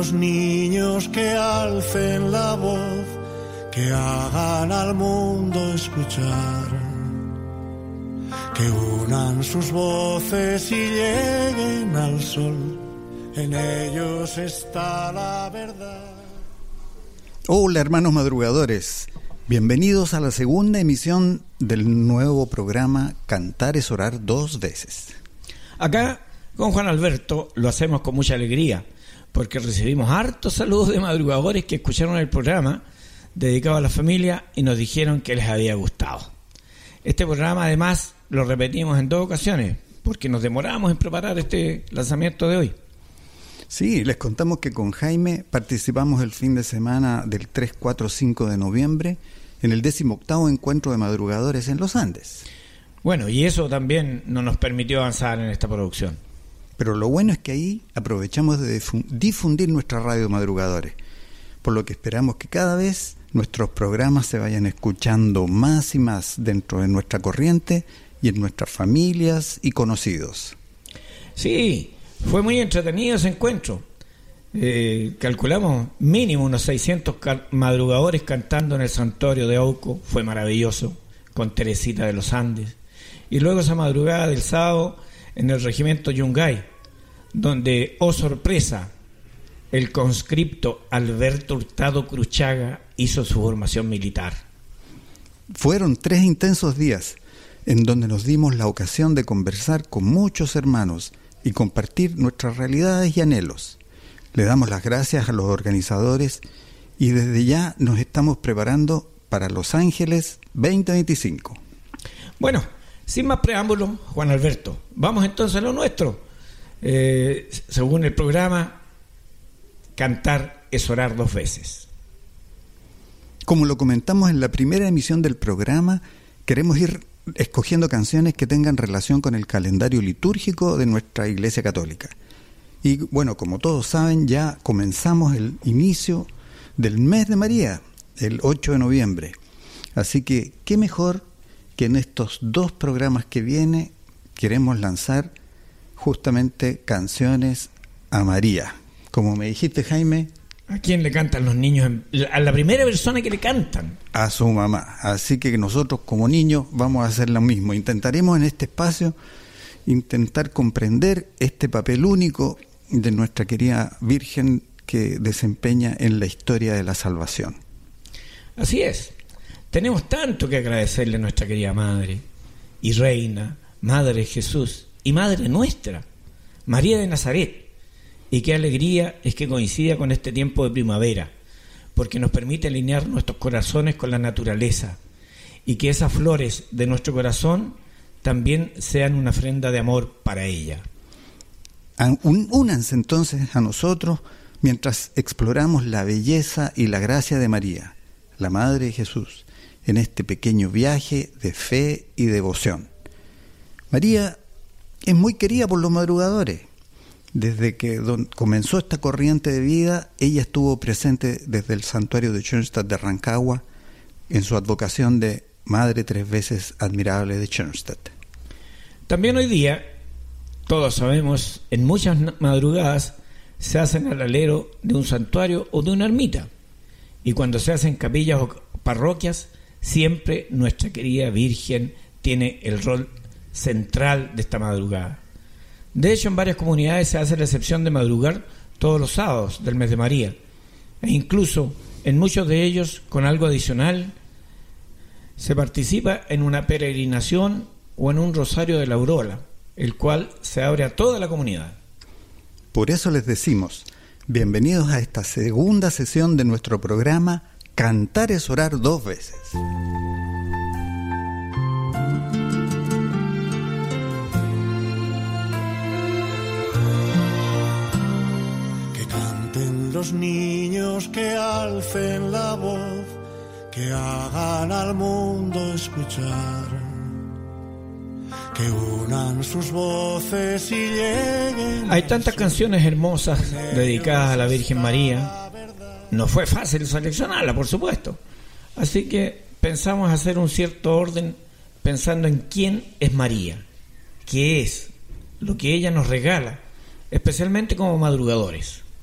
los niños que alcen la voz, que hagan al mundo escuchar, que unan sus voces y lleguen al sol, en ellos está la verdad. Hola hermanos madrugadores, bienvenidos a la segunda emisión del nuevo programa Cantar es Orar Dos Veces. Acá con Juan Alberto lo hacemos con mucha alegría, porque recibimos hartos saludos de madrugadores que escucharon el programa dedicado a la familia y nos dijeron que les había gustado. Este programa además lo repetimos en 2 ocasiones, porque nos demoramos en preparar este lanzamiento de hoy. Sí, les contamos que con Jaime participamos el fin de semana del 3, 4, 5 de noviembre en el 18º Encuentro de Madrugadores en los Andes. Bueno, y eso también no nos permitió avanzar en esta producción. Pero lo bueno es que ahí aprovechamos de difundir nuestra radio Madrugadores, por lo que esperamos que cada vez nuestros programas se vayan escuchando más y más dentro de nuestra corriente y en nuestras familias y conocidos. Sí, fue muy entretenido ese encuentro. Calculamos mínimo unos 600 madrugadores cantando en el santuario de Auco. Fue maravilloso, con Teresita de los Andes. Y luego esa madrugada del sábado en el regimiento Yungay, donde, oh sorpresa, el conscripto Alberto Hurtado Cruchaga hizo su formación militar. Fueron 3 intensos días en donde nos dimos la ocasión de conversar con muchos hermanos y compartir nuestras realidades y anhelos. Le damos las gracias a los organizadores y desde ya nos estamos preparando para Los Ángeles 2025. Bueno, sin más preámbulos, Juan Alberto, vamos entonces a lo nuestro. Según el programa, Cantar es Orar Dos Veces. Como lo comentamos en la primera emisión del programa, queremos ir escogiendo canciones que tengan relación con el calendario litúrgico de nuestra Iglesia Católica. Y bueno, como todos saben, ya comenzamos el inicio del mes de María, el 8 de noviembre. Así que, ¿qué mejor que en estos 2 programas que viene queremos lanzar justamente canciones a María? Como me dijiste, Jaime, ¿a quién le cantan los niños? A la primera persona que le cantan. A su mamá. Así que nosotros como niños vamos a hacer lo mismo. Intentaremos en este espacio intentar comprender este papel único de nuestra querida Virgen que desempeña en la historia de la salvación. Así es. Tenemos tanto que agradecerle a nuestra querida Madre y Reina, Madre de Jesús y Madre nuestra, María de Nazaret. Y qué alegría es que coincida con este tiempo de primavera, porque nos permite alinear nuestros corazones con la naturaleza y que esas flores de nuestro corazón también sean una ofrenda de amor para ella. Únanse entonces a nosotros mientras exploramos la belleza y la gracia de María, la Madre de Jesús, en este pequeño viaje de fe y devoción. María es muy querida por los madrugadores. Desde que comenzó esta corriente de vida, ella estuvo presente desde el santuario de Schoenstatt de Rancagua en su advocación de Madre 3 veces admirable de Schoenstatt. También hoy día, todos sabemos, en muchas madrugadas se hacen al alero de un santuario o de una ermita. Y cuando se hacen capillas o parroquias, siempre nuestra querida Virgen tiene el rol central de esta madrugada. De hecho, en varias comunidades se hace la excepción de madrugar todos los sábados del mes de María. E incluso, en muchos de ellos, con algo adicional, se participa en una peregrinación o en un rosario de la Aurora, el cual se abre a toda la comunidad. Por eso les decimos, bienvenidos a esta segunda sesión de nuestro programa Cantar es Orar Dos Veces. Los niños que alcen la voz, que hagan al mundo escuchar, que unan sus voces y lleguen. Hay tantas canciones hermosas dedicadas a la Virgen María. No fue fácil seleccionarla, por supuesto. Así que pensamos hacer un cierto orden pensando en quién es María, qué es, lo que ella nos regala, especialmente como madrugadores.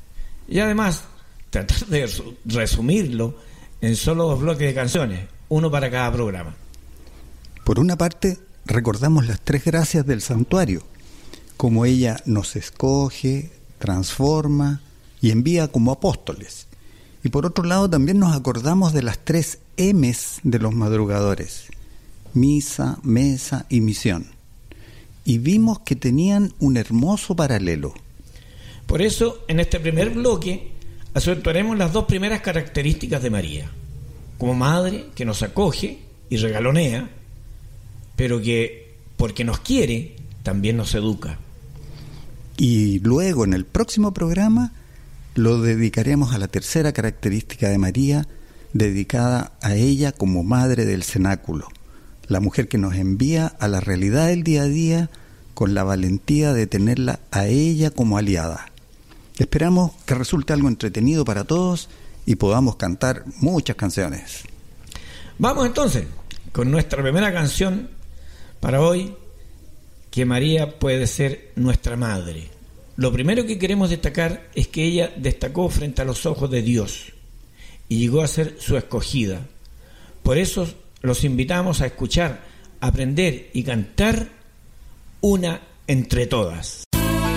Y además, tratar de resumirlo en solo 2 bloques de canciones, uno para cada programa. Por una parte, recordamos las 3 gracias del santuario, como ella nos escoge, transforma y envía como apóstoles. Y por otro lado, también nos acordamos de las 3 M's de los madrugadores: misa, mesa y misión. Y vimos que tenían un hermoso paralelo. Por eso, en este primer bloque, acentuaremos las 2 primeras características de María. Como madre que nos acoge y regalonea, pero que, porque nos quiere, también nos educa. Y luego, en el próximo programa, lo dedicaremos a la tercera característica de María, dedicada a ella como madre del cenáculo, la mujer que nos envía a la realidad del día a día con la valentía de tenerla a ella como aliada. Esperamos que resulte algo entretenido para todos y podamos cantar muchas canciones. Vamos entonces con nuestra primera canción para hoy, que María puede ser nuestra madre. Lo primero que queremos destacar es que ella destacó frente a los ojos de Dios y llegó a ser su escogida. Por eso los invitamos a escuchar, aprender y cantar una entre todas.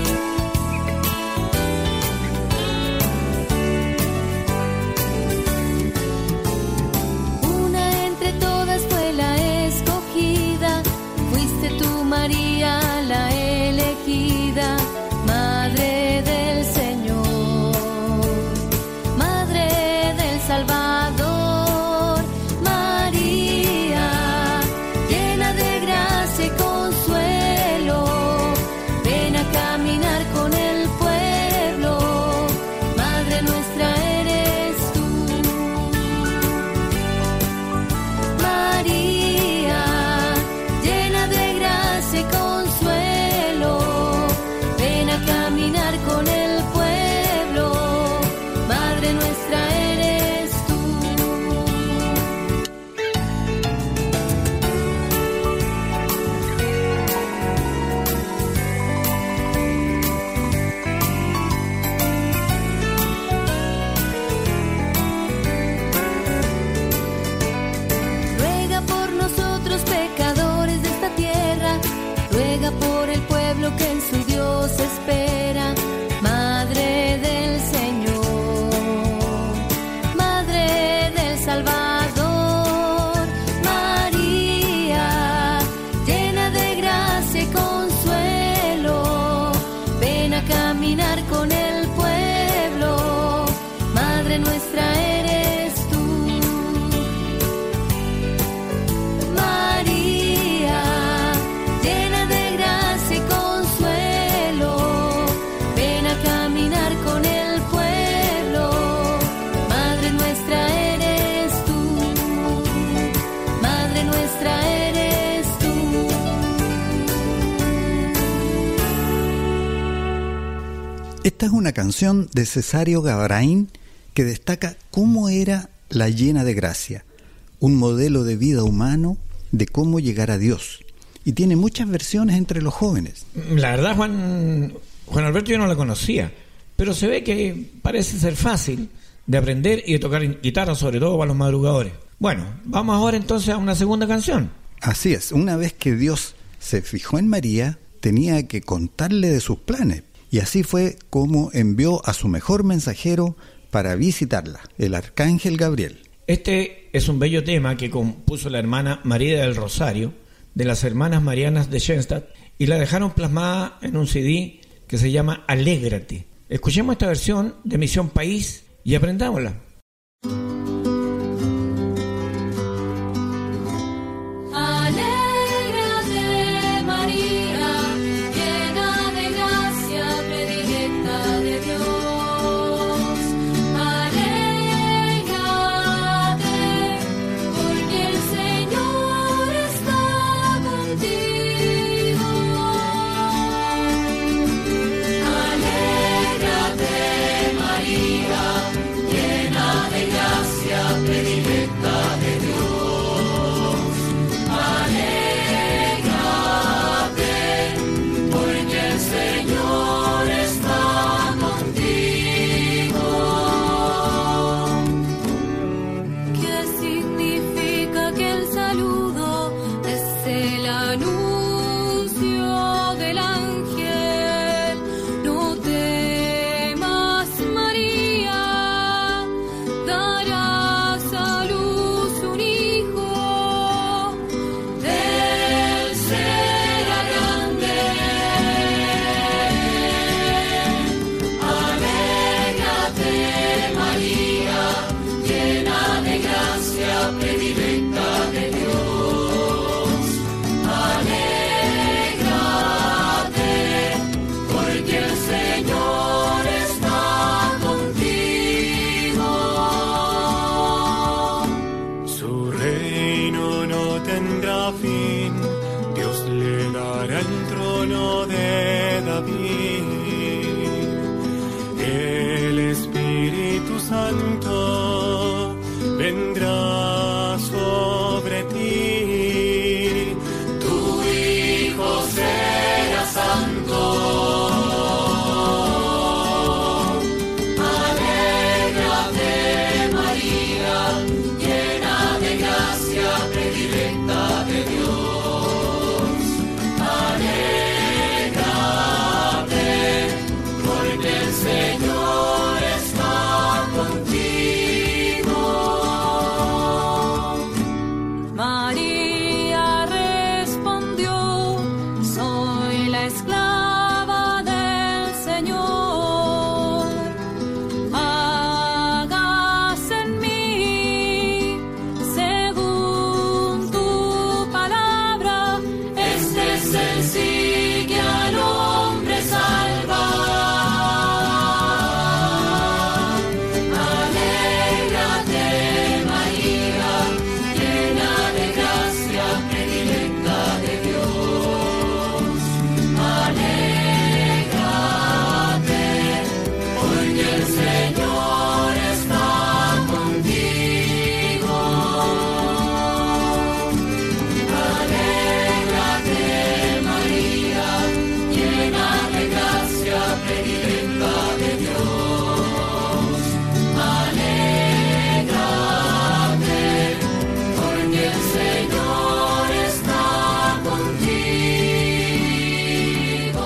María la elegida, Madre del Señor, Madre del Salvador. María, llena de gracia y consuelo, ven a caminar con el pueblo, Madre nuestra eres tú. María, llena de gracia y consuelo, ven a caminar con el pueblo, Madre nuestra eres tú. Ruega por nosotros pecadores de esta tierra, ruega por el pueblo que en su Dios espera, Madre del Señor, Madre del Salvador. María, llena de gracia y consuelo, ven a caminar con el pueblo, Madre nuestra eres tú. María, llena de gracia y consuelo, ven a caminar con el pueblo, Madre nuestra eres tú, Madre nuestra eres tú. Esta es una canción de Cesario Gabrain que destaca cómo era la llena de gracia, un modelo de vida humano de cómo llegar a Dios. Y tiene muchas versiones entre los jóvenes. La verdad, Juan Alberto, yo no la conocía, pero se ve que parece ser fácil de aprender y de tocar guitarra, sobre todo para los madrugadores. Bueno, vamos ahora entonces a una segunda canción. Así es, una vez que Dios se fijó en María, tenía que contarle de sus planes. Y así fue como envió a su mejor mensajero para visitarla, el arcángel Gabriel. Este es un bello tema que compuso la hermana María del Rosario, de las hermanas marianas de Schoenstatt, y la dejaron plasmada en un CD que se llama Alégrate. Escuchemos esta versión de Misión País y aprendámosla. Alégrate, María, llena de gracia, predilecta de Dios. Alégrate, porque el Señor está contigo. Alégrate, María, llena predilecta de Dios. Alégrate, porque el Señor está contigo. Su reino no tendrá fin, Dios le dará el trono de David. El Espíritu Santo vendrá sobre ti. Tu Hijo será santo. Alégrate, María, llena de gracia, predilecta de Dios. Alégrate, porque el Señor está contigo. María respondió: soy la esclava del Señor. Hágase en mí según tu palabra. Este es el sí que al hombre salva. Alégrate, María, llena de gracia, predilecta de Dios. Alégrate, porque el Señor está contigo. Alégrate, María, llena de gracia, predilecta de Dios. Alégrate, porque el Señor está contigo.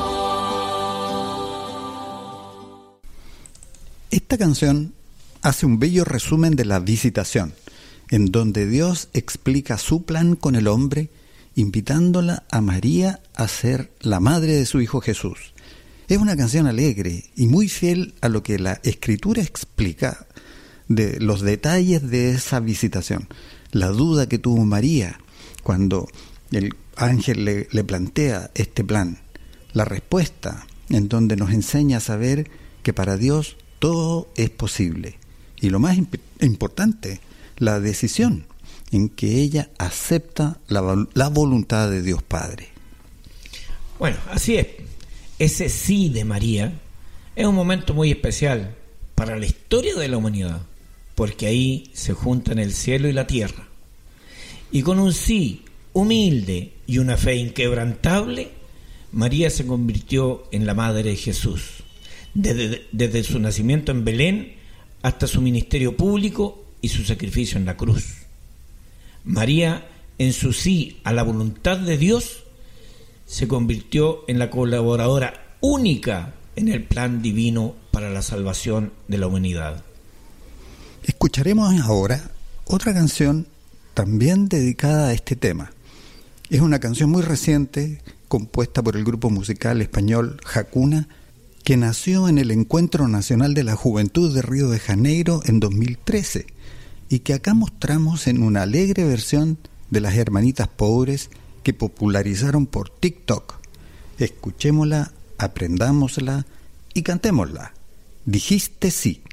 Esta canción hace un bello resumen de la visitación, en donde Dios explica su plan con el hombre, invitándola a María a ser la madre de su Hijo Jesús. Es una canción alegre y muy fiel a lo que la Escritura explica de los detalles de esa visitación. La duda que tuvo María cuando el ángel le plantea este plan. La respuesta, en donde nos enseña a saber que para Dios todo es posible. Y lo más importante, la decisión en que ella acepta la voluntad de Dios Padre. Bueno, así es. Ese sí de María es un momento muy especial para la historia de la humanidad, porque ahí se juntan el cielo y la tierra. Y con un sí humilde y una fe inquebrantable, María se convirtió en la madre de Jesús, desde su nacimiento en Belén hasta su ministerio público y su sacrificio en la cruz. María, en su sí a la voluntad de Dios, se convirtió en la colaboradora única en el plan divino para la salvación de la humanidad. Escucharemos ahora otra canción también dedicada a este tema. Es una canción muy reciente, compuesta por el grupo musical español Jacuna, que nació en el Encuentro Nacional de la Juventud de Río de Janeiro en 2013 y que acá mostramos en una alegre versión de las Hermanitas Pobres que popularizaron por TikTok. Escuchémosla, aprendámosla y cantémosla. Dijiste sí.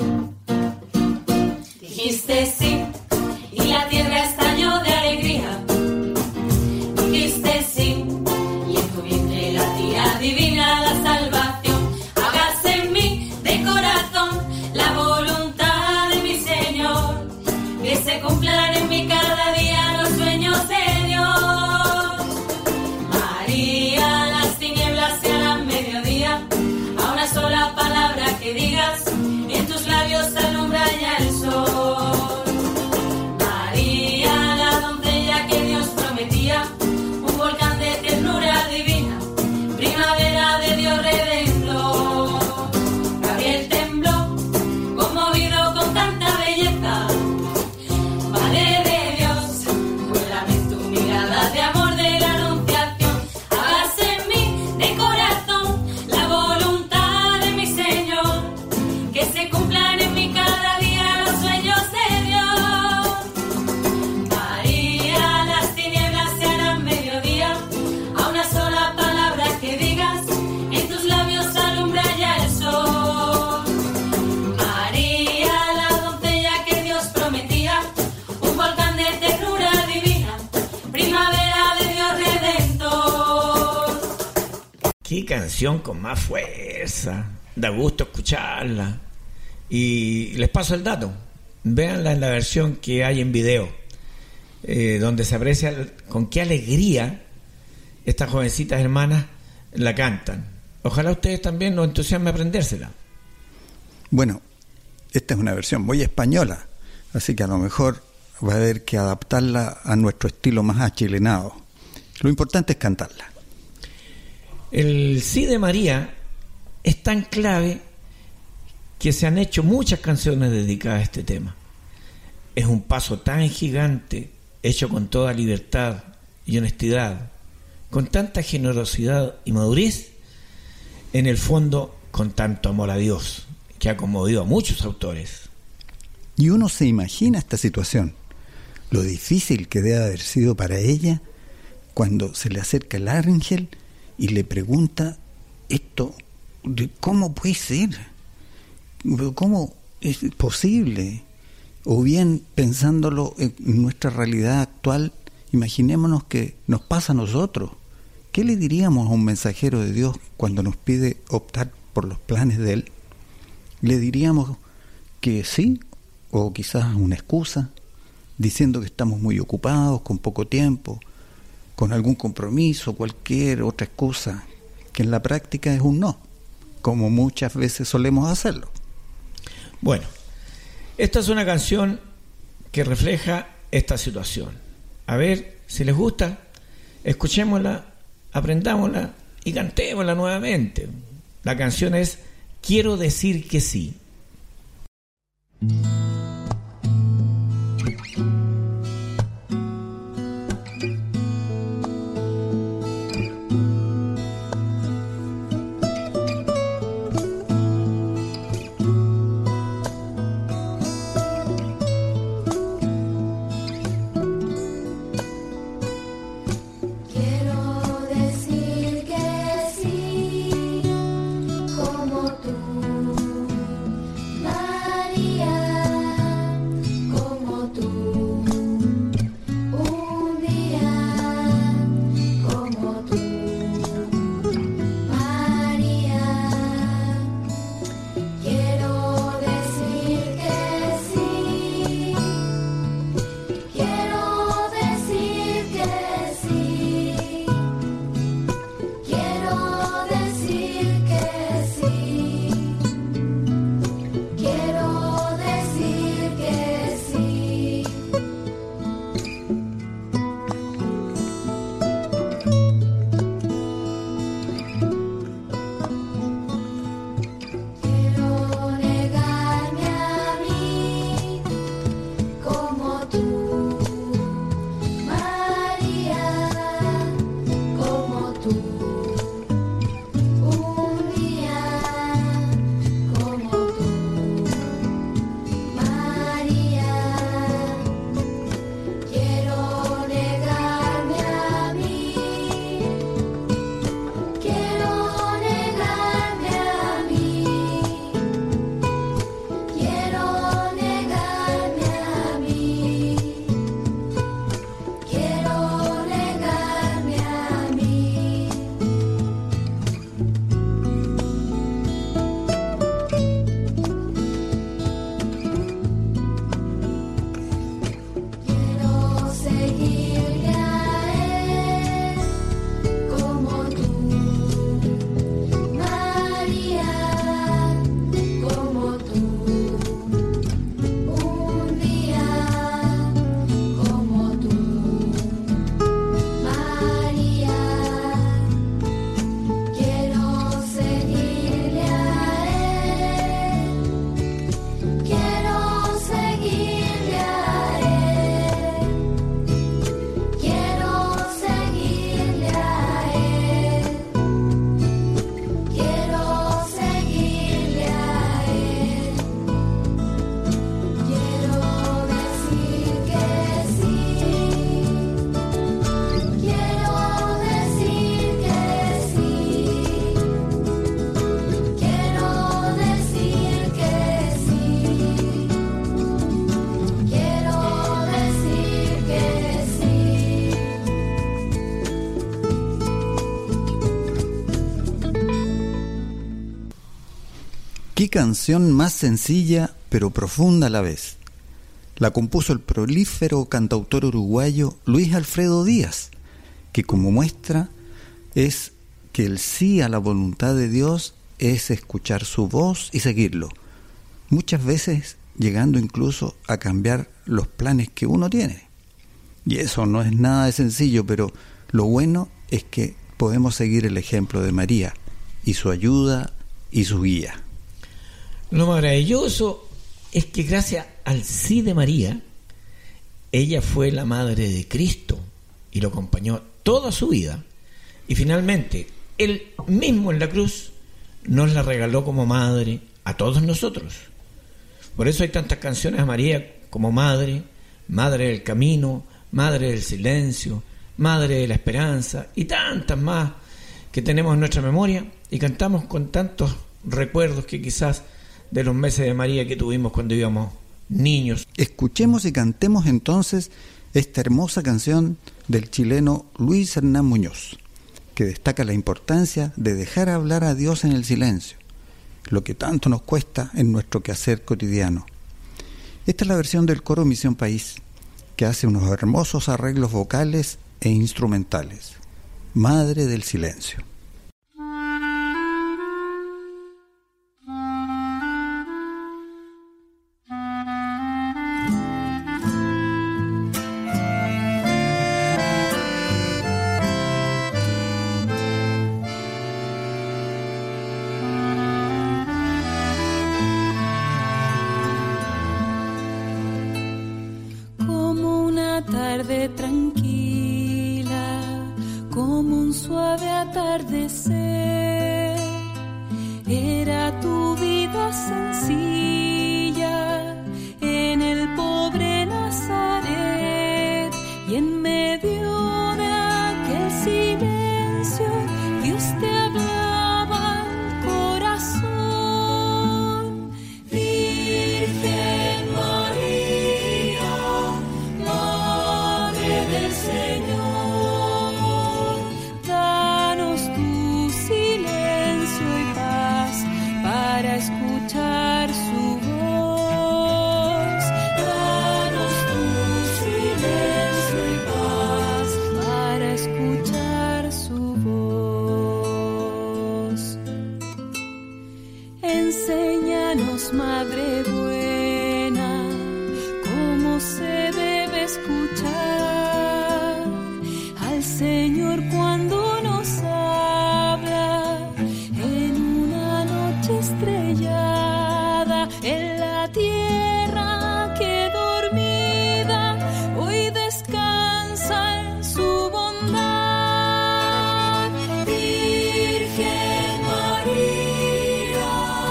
Dijiste sí, y la tierra estalló de alegría. Dijiste sí, y en tu vientre latía divina la salvación. Hágase en mí de corazón la voluntad de mi Señor, que se cumplan en mí cada día los sueños de Dios. María, las tinieblas se harán mediodía, a una sola palabra que digas, en tus labios alumbra ya el sol. María, qué canción con más fuerza. Da gusto escucharla. Y les paso el dato. Véanla en la versión que hay en video, donde se aprecia con qué alegría estas jovencitas hermanas la cantan. Ojalá ustedes también nos entusiasmen a aprendérsela. Bueno, esta es una versión muy española, así que a lo mejor va a haber que adaptarla a nuestro estilo más achilenado. Lo importante es cantarla. El sí de María es tan clave que se han hecho muchas canciones dedicadas a este tema. Es un paso tan gigante, hecho con toda libertad y honestidad, con tanta generosidad y madurez, en el fondo con tanto amor a Dios, que ha conmovido a muchos autores. Y uno se imagina esta situación, lo difícil que debe haber sido para ella cuando se le acerca el ángel y le pregunta esto, ¿cómo puede ser? ¿Cómo es posible? O bien, pensándolo en nuestra realidad actual, imaginémonos que nos pasa a nosotros. ¿Qué le diríamos a un mensajero de Dios cuando nos pide optar por los planes de Él? ¿Le diríamos que sí? ¿O quizás una excusa? Diciendo que estamos muy ocupados, con poco tiempo, con algún compromiso, cualquier otra excusa, que en la práctica es un no, como muchas veces solemos hacerlo. Bueno, esta es una canción que refleja esta situación. A ver si les gusta, escuchémosla, aprendámosla y cantémosla nuevamente. La canción es Quiero decir que sí. María. Qué canción más sencilla pero profunda a la vez. La compuso el prolífero cantautor uruguayo Luis Alfredo Díaz, que como muestra es que el sí a la voluntad de Dios es escuchar su voz y seguirlo, muchas veces llegando incluso a cambiar los planes que uno tiene. Y eso no es nada de sencillo, pero lo bueno es que podemos seguir el ejemplo de María y su ayuda y su guía. Lo maravilloso es que gracias al sí de María, ella fue la madre de Cristo y lo acompañó toda su vida. Y finalmente, Él mismo en la cruz nos la regaló como madre a todos nosotros. Por eso hay tantas canciones a María como madre, madre del camino, madre del silencio, madre de la esperanza y tantas más que tenemos en nuestra memoria y cantamos con tantos recuerdos que quizás de los meses de María que tuvimos cuando íbamos niños. Escuchemos y cantemos entonces esta hermosa canción del chileno Luis Hernán Muñoz, que destaca la importancia de dejar hablar a Dios en el silencio, lo que tanto nos cuesta en nuestro quehacer cotidiano. Esta es la versión del coro Misión País, que hace unos hermosos arreglos vocales e instrumentales. Madre del Silencio. Tarde tranquila, como un suave atardecer, era tu vida sencilla en el pobre Nazaret, y en medio de aquel silencio Dios te hablaba al corazón. Virgen María, Señor, danos tu silencio y paz para escuchar su voz. Danos tu silencio y paz para escuchar su voz. Enséñanos, Madre buena, cómo se debe escuchar al Señor cuando nos habla en una noche estrellada, en la tierra que dormida hoy descansa en su bondad. Virgen María,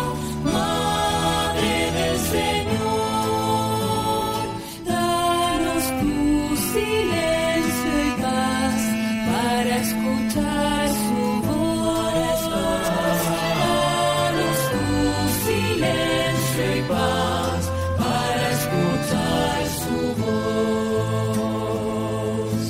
Madre del Señor, danos tu silencio y paz para escuchar su voz. Danos tu silencio y paz para escuchar su voz.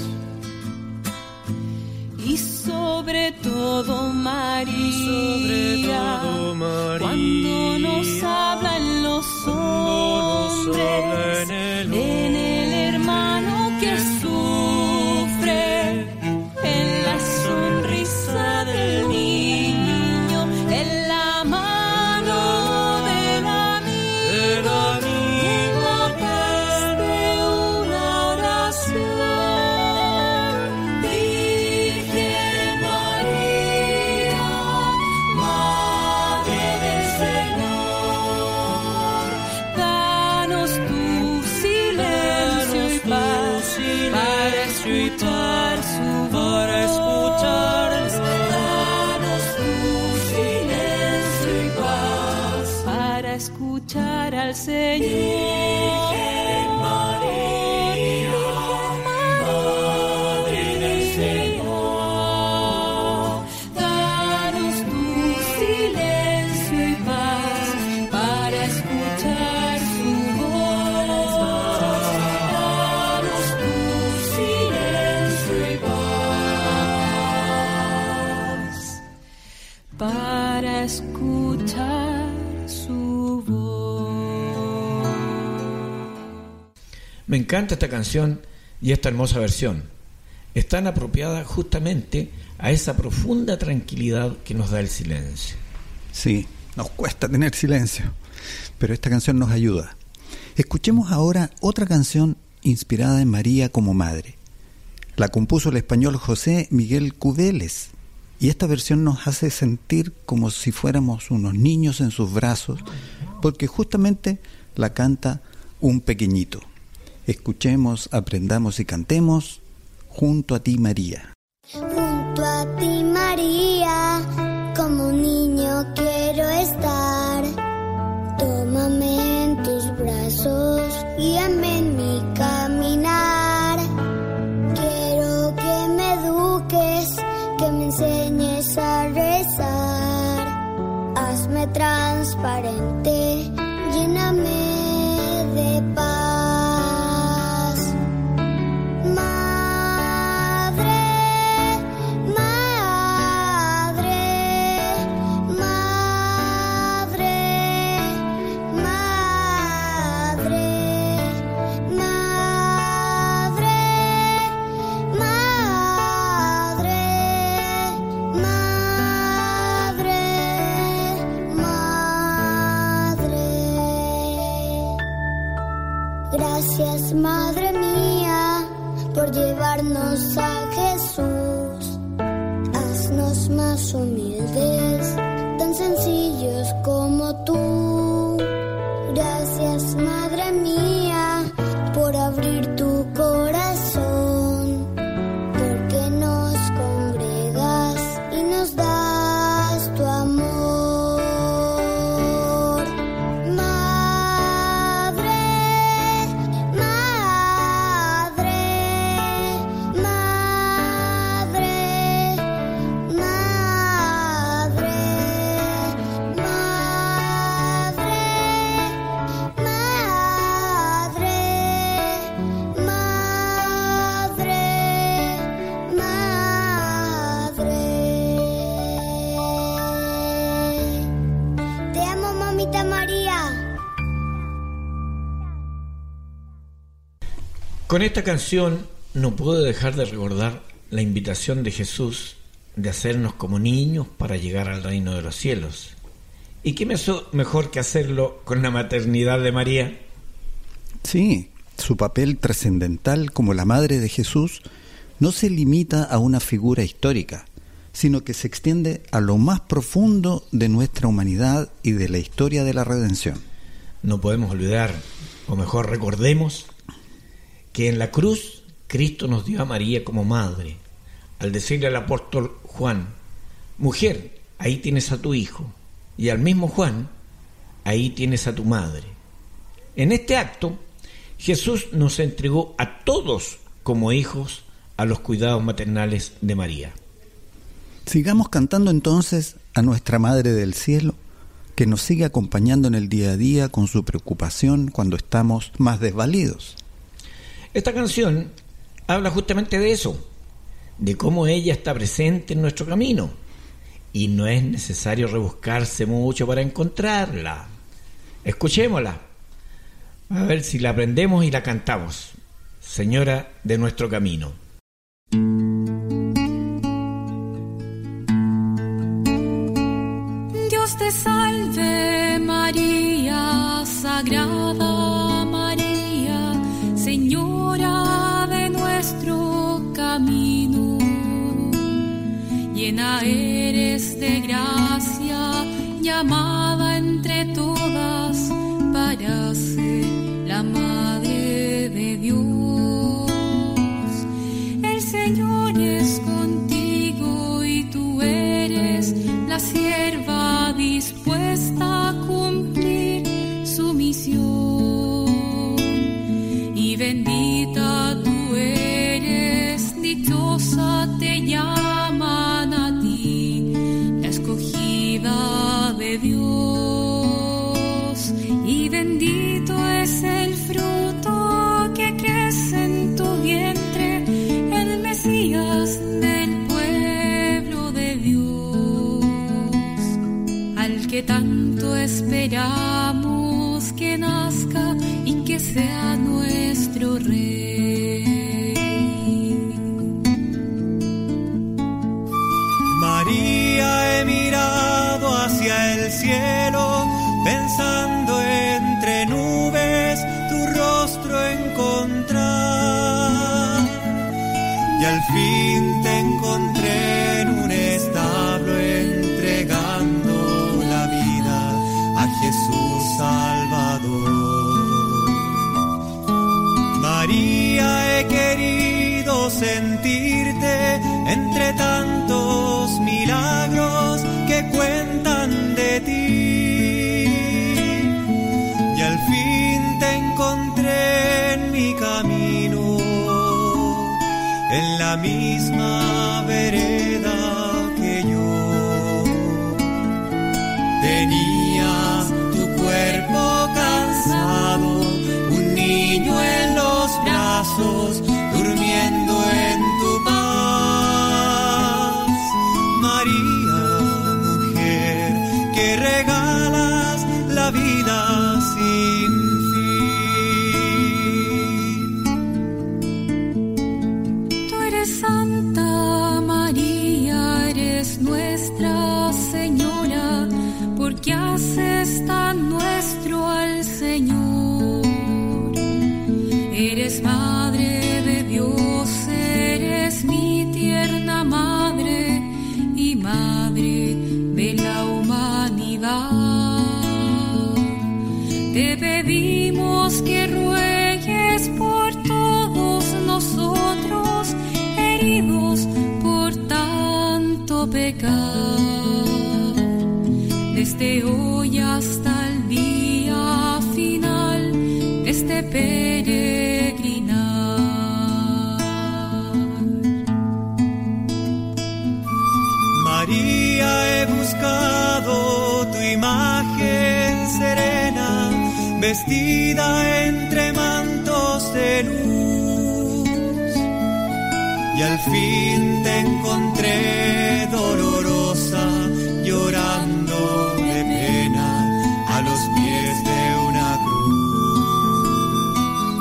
Y sobre todo María, cuando nos hablan los hombres, en el hermano que sufre, en la sonrisa del niño, en la mano del amigo, en la paz de una oración. Virgen María, Madre del Señor, danos tu silencio y paz para escuchar su voz. Danos tu silencio y paz para escuchar al Señor. Virgen María, Madre del Señor, danos tu silencio y paz para escuchar su voz. Danos tu silencio y paz para escuchar su Me encanta esta canción y esta hermosa versión. Es tan apropiada justamente a esa profunda tranquilidad que nos da el silencio. Sí, nos cuesta tener silencio, pero esta canción nos ayuda. Escuchemos ahora otra canción inspirada en María como madre. La compuso el español José Miguel Cubeles, y esta versión nos hace sentir como si fuéramos unos niños en sus brazos, porque justamente la canta un pequeñito. Escuchemos, aprendamos y cantemos Junto a ti, María. Junto a ti, María, como un niño quiero estar. Tómame en tus brazos, guíame en mi caminar. Quiero que me eduques, que me enseñes a rezar. Hazme transparente, lléname de paz. Gracias, Madre mía, por llevarnos a Jesús. Haznos más humildes, tan sencillos como tú. Gracias, Madre mía, por abrir tu corazón, porque nos congregas y nos das tu amor. Con esta canción no puedo dejar de recordar la invitación de Jesús de hacernos como niños para llegar al reino de los cielos. ¿Y qué mejor que hacerlo con la maternidad de María? Sí, su papel trascendental como la madre de Jesús no se limita a una figura histórica, sino que se extiende a lo más profundo de nuestra humanidad y de la historia de la redención. No podemos olvidar, o mejor recordemos, que en la cruz Cristo nos dio a María como madre, al decirle al apóstol Juan: mujer, ahí tienes a tu hijo, y al mismo Juan: ahí tienes a tu madre. En este acto, Jesús nos entregó a todos como hijos a los cuidados maternales de María. Sigamos cantando entonces a nuestra Madre del Cielo, que nos sigue acompañando en el día a día con su preocupación cuando estamos más desvalidos. Esta canción habla justamente de eso, de cómo ella está presente en nuestro camino, y no es necesario rebuscarse mucho para encontrarla. Escuchémosla, a ver si la aprendemos y la cantamos. Señora de nuestro camino. Dios te salve, María, Sagrada María, Señora de nuestro camino. Llena eres de gracia, llamada entre todas para ser la Madre de Dios. El Señor es contigo y tú eres la sierva dispuesta a cumplir su misión. Y bendita tú eres, dichosa te llaman a ti, la escogida de Dios. Y bendito es el fruto que crece en tu vientre, el Mesías del pueblo de Dios, al que tanto esperamos que nazca y que sea nuestro Rey. y al fin te encontré en un establo entregando la vida a Jesús Salvador. María, he querido sentirte entre tantos milagros que cuentan de ti, y al fin te encontré en mi camino, en la misma vereda que yo. Tenías tu cuerpo cansado, un niño en los brazos, durmiendo en tu paz. María, mujer, que regalas la vida sin fin. Tú eres Santa María, eres nuestra Señora, porque haces tan nuestro al Señor. Eres Madre de Dios, eres mi tierna Madre y Madre de la humanidad. Te pedimos que ruegues por todos nosotros, heridos por tanto pecar, desde hoy hasta el día final de este peregrinar. María, he buscado tu imagen serena, vestida entre mantos de luz, y al fin te encontré dolorosa, llorando de pena a los pies de una cruz.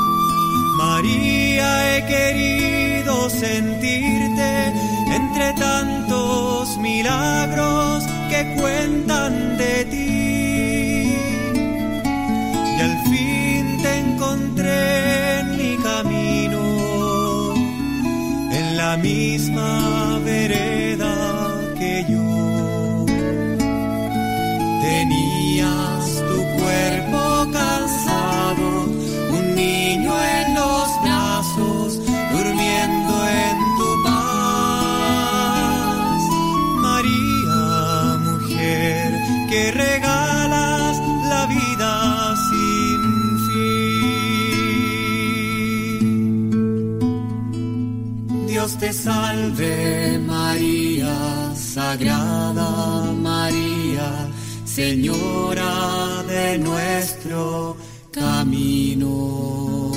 María, he querido sentirte entre tantos milagros que cuentan de ti, y al fin te encontré en mi camino, en la misma vereda que yo. Tenías tu cuerpo cansado, un niño en los brazos, durmiendo en tu paz. María, mujer, que regalas la vida sin fin. Dios te salve María, Sagrada María, Señora de nuestro camino.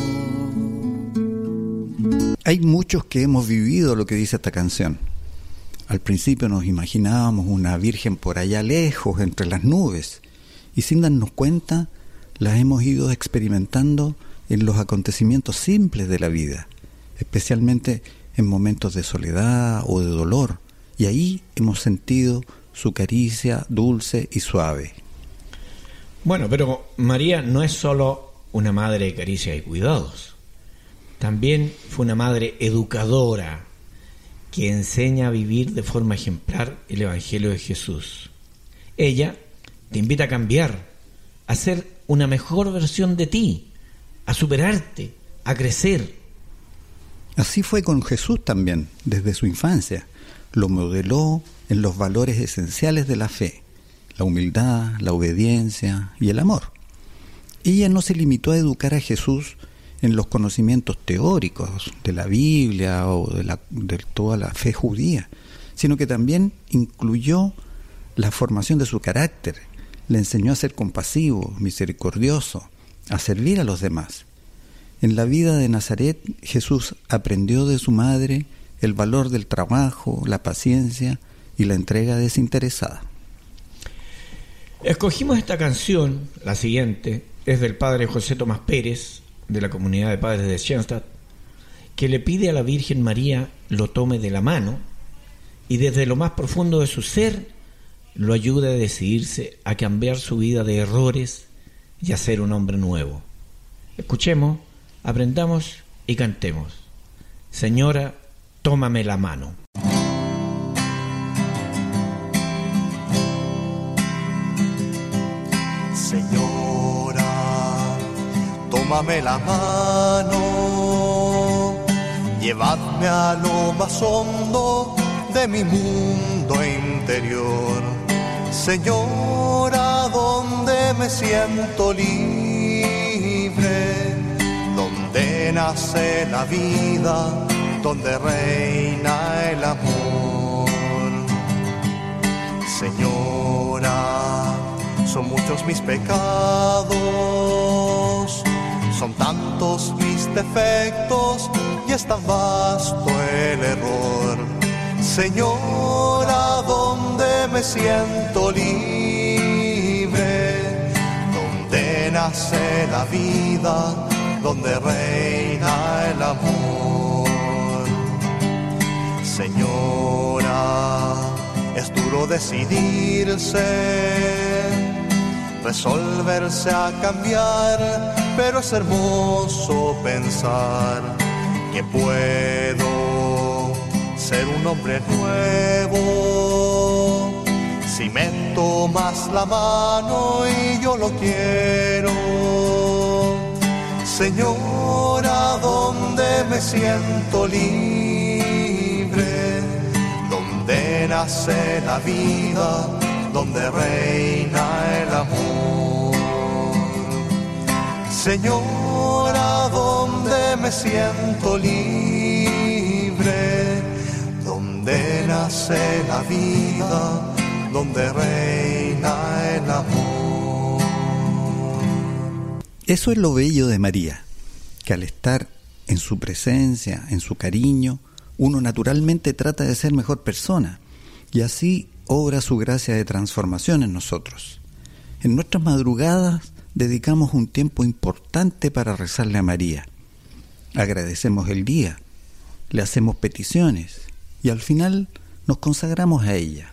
Hay muchos que hemos vivido lo que dice esta canción. Al principio nos imaginábamos una virgen por allá lejos, entre las nubes, y sin darnos cuenta, las hemos ido experimentando en los acontecimientos simples de la vida, especialmente en momentos de soledad o de dolor, y ahí hemos sentido su caricia dulce y suave. Bueno, pero María no es solo una madre de caricia y cuidados. También fue una madre educadora que enseña a vivir de forma ejemplar el Evangelio de Jesús. Ella te invita a cambiar, a ser una mejor versión de ti, a superarte, a crecer. Así fue con Jesús también, desde su infancia. Lo modeló en los valores esenciales de la fe, la humildad, la obediencia y el amor. Ella no se limitó a educar a Jesús en los conocimientos teóricos de la Biblia o de toda la fe judía, sino que también incluyó la formación de su carácter. Le enseñó a ser compasivo, misericordioso, a servir a los demás. En la vida de Nazaret, Jesús aprendió de su madre el valor del trabajo, la paciencia y la entrega desinteresada. Escogimos esta canción, la siguiente, es del padre José Tomás Pérez, de la Comunidad de Padres de Schoenstatt, que le pide a la Virgen María lo tome de la mano y desde lo más profundo de su ser lo ayude a decidirse a cambiar su vida de errores y a ser un hombre nuevo. Escuchemos, aprendamos y cantemos. Señora, tómame la mano. Señora, tómame la mano, llévame a lo más hondo de mi mundo interior. Señora, donde me siento libre, donde nace la vida, donde reina el amor. Señora, son muchos mis pecados, son tantos mis defectos y es tan vasto el error. Señora, donde me siento libre, donde nace la vida, donde reina el amor. Señora, es duro decidirse, resolverse a cambiar, pero es hermoso pensar que puedo ser un hombre nuevo si me tomas la mano y yo lo quiero. Señora, donde me siento libre, donde nace la vida, donde reina el amor. Señora, donde me siento libre, donde nace la vida, donde reina el amor. Eso es lo bello de María, que al estar en su presencia, en su cariño, uno naturalmente trata de ser mejor persona, y así obra su gracia de transformación en nosotros. En nuestras madrugadas dedicamos un tiempo importante para rezarle a María. Agradecemos el día, le hacemos peticiones y al final nos consagramos a ella.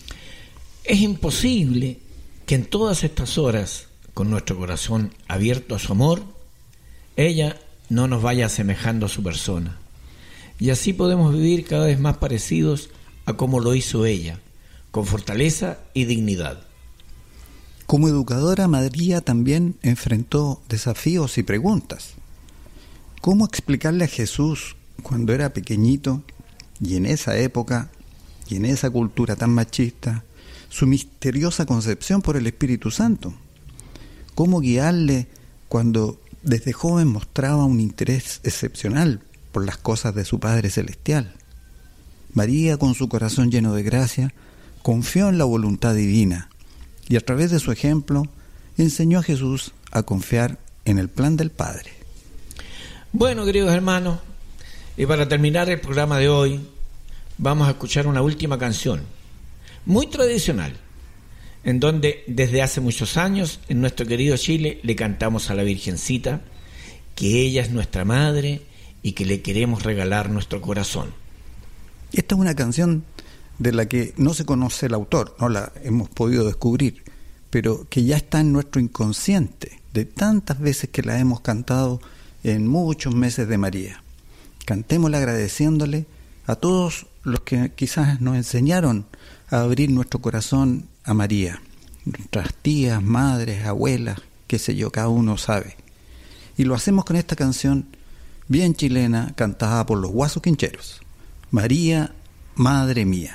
Es imposible que en todas estas horas, con nuestro corazón abierto a su amor, ella no nos vaya asemejando a su persona. Y así podemos vivir cada vez más parecidos a como lo hizo ella, con fortaleza y dignidad. Como educadora, María también enfrentó desafíos y preguntas. ¿Cómo explicarle a Jesús cuando era pequeñito y en esa época y en esa cultura tan machista su misteriosa concepción por el Espíritu Santo? ¿Cómo guiarle cuando desde joven mostraba un interés excepcional por las cosas de su Padre Celestial? María, con su corazón lleno de gracia, confió en la voluntad divina y a través de su ejemplo enseñó a Jesús a confiar en el plan del Padre. Bueno, queridos hermanos, y para terminar el programa de hoy, vamos a escuchar una última canción, muy tradicional, en donde desde hace muchos años en nuestro querido Chile le cantamos a la Virgencita que ella es nuestra madre y que le queremos regalar nuestro corazón. Esta es una canción de la que no se conoce el autor, no la hemos podido descubrir, pero que ya está en nuestro inconsciente, de tantas veces que la hemos cantado en muchos meses de María. Cantémosla agradeciéndole a todos los que quizás nos enseñaron a abrir nuestro corazón a María, nuestras tías, madres, abuelas, qué sé yo, cada uno sabe. Y lo hacemos con esta canción bien chilena, cantada por los Guasos Quincheros. María, Madre Mía.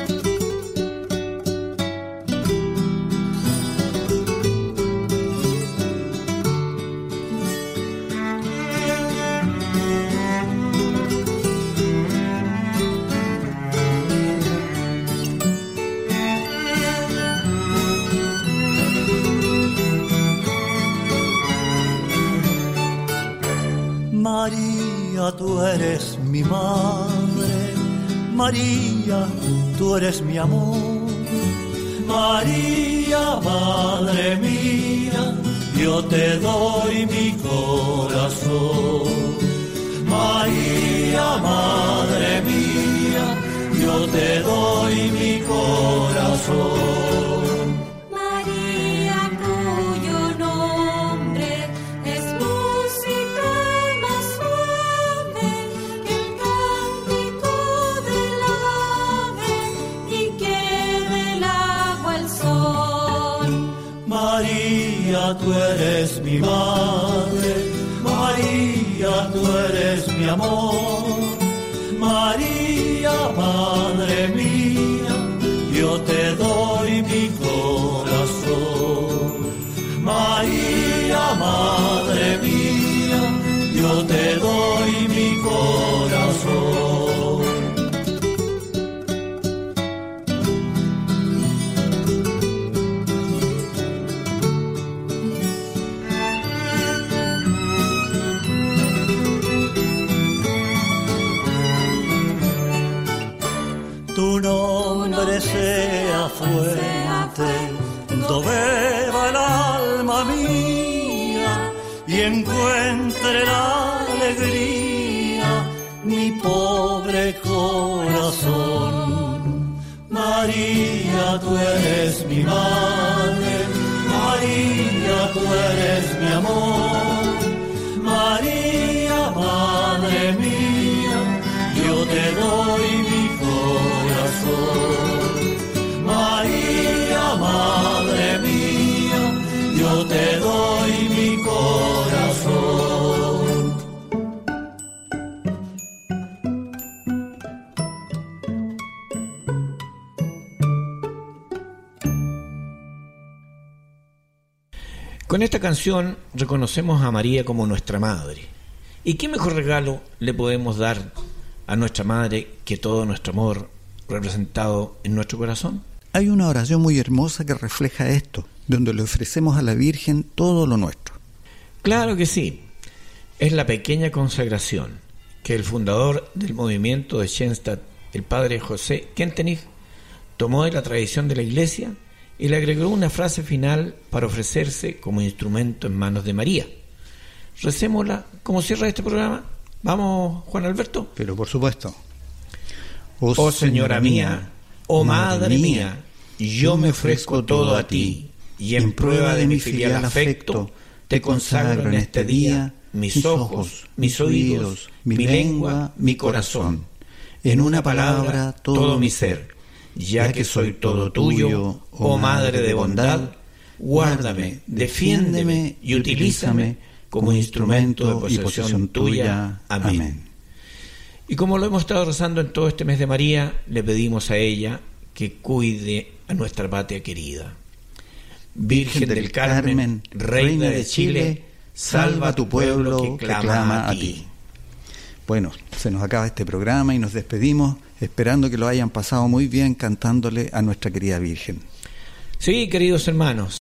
María, tú eres mi madre, María, tú eres mi amor. María, madre mía, yo te doy mi corazón. María, madre mía, yo te doy mi corazón. Música más suave que el cántico María, tú eres mi madre, María, tú eres mi amor, María, madre mía, yo te doy mi corazón. María, madre mía, yo te doy mi corazón. Tu nombre sea fuente, do beba el alma mía y encuentre la alegría mi pobre corazón. María, tú eres mi madre, María, tú eres mi amor, María, madre mía, yo te doy mi corazón. María, madre mía, yo te doy mi corazón. Con esta canción reconocemos a María como nuestra madre. ¿Y qué mejor regalo le podemos dar a nuestra madre que todo nuestro amor representado en nuestro corazón? Hay una oración muy hermosa que refleja esto, donde le ofrecemos a la Virgen todo lo nuestro. Claro que sí. Es la pequeña consagración que el fundador del movimiento de Schoenstatt, el padre José Kentenich, tomó de la tradición de la Iglesia y le agregó una frase final para ofrecerse como instrumento en manos de María. Recémosla como cierra este programa. ¿Vamos, Juan Alberto? Pero por supuesto. Oh Señora mía, oh Madre mía, yo me ofrezco todo a ti, y en prueba de mi filial afecto, te consagro en este día mis ojos, mis oídos, mi lengua, mi corazón, en una palabra todo mi ser, ya que soy todo tuyo, oh Madre de bondad, guárdame, defiéndeme y utilízame como instrumento de posesión tuya. Amén. Y como lo hemos estado rezando en todo este mes de María, le pedimos a ella que cuide a nuestra patria querida. Virgen del Carmen, Reina de Chile, salva a tu pueblo que clama a ti. Bueno, se nos acaba este programa y nos despedimos esperando que lo hayan pasado muy bien cantándole a nuestra querida Virgen. Sí, queridos hermanos.